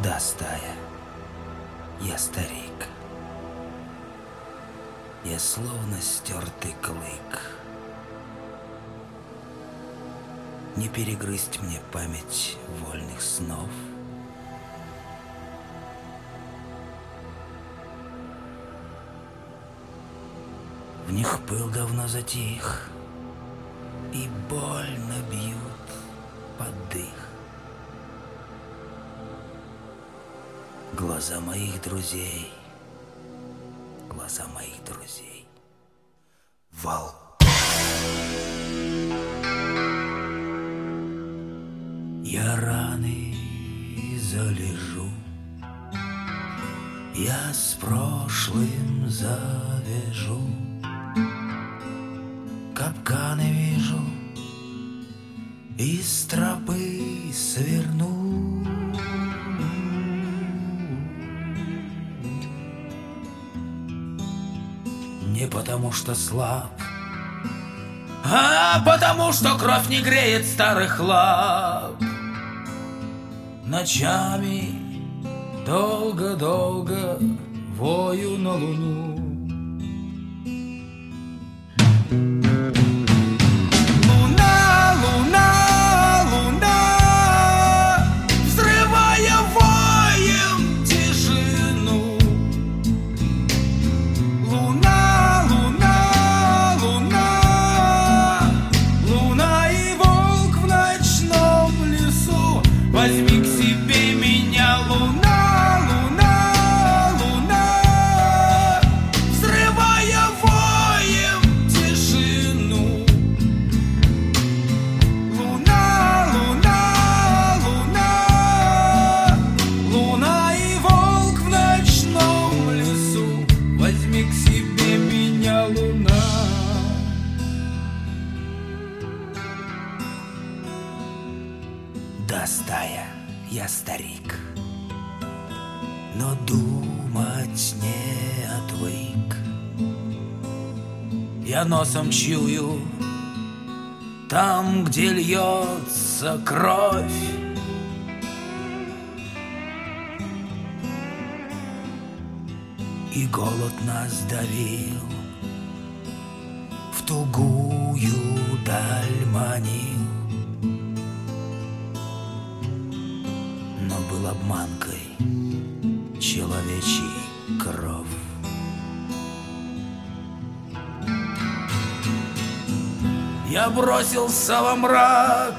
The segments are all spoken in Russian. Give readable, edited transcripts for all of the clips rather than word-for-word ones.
Да, стая, я старик. Я словно стертый клык. Не перегрызть мне память вольных снов. В них пыл давно затих, и больно бьют под дых глаза моих друзей, глаза моих друзей. Волк. Я раны залежу, я с прошлым завяжу, капканы вижу, из тропы сверну. Не потому что слаб, а потому что кровь не греет старых лап. Ночами долго-долго вою на луну. Возьми к себе меня, луна, луна, луна, взрывая воем тишину. Луна, луна, луна, луна и волк в ночном лесу. Возьми к себе меня, луна. Да, стая, я старик, но думать не отвык. Я носом чую там, где льется кровь. И голод нас давил, в тугую даль манил. Но был обманкой человечий кров. Я бросился во мрак,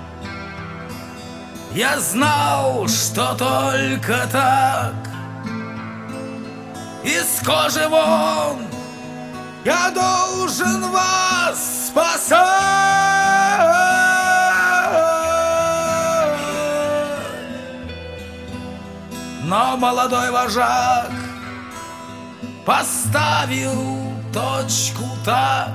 я знал, что только так. Из кожи вон я должен вас спасать. Но молодой вожак поставил точку так.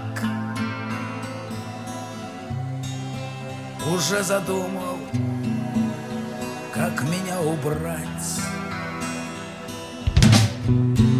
Уже задумал, как меня убрать.